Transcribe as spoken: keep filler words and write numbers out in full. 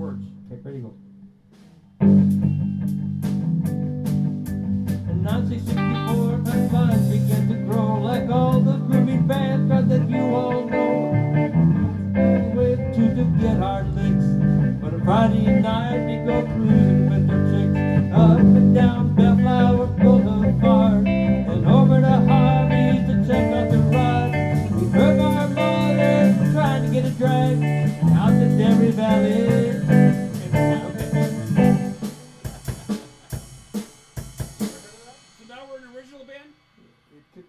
words. Okay, ready, go. In nineteen sixty-four, my vines began to grow like all the groovy band that you all know. Went to to get our licks, but on Friday night we go cruising with our chicks up and down Bellflower Boulevard and over to Harvey's to check out the ride. We broke our mothers trying to get a drag out to Derry Valley.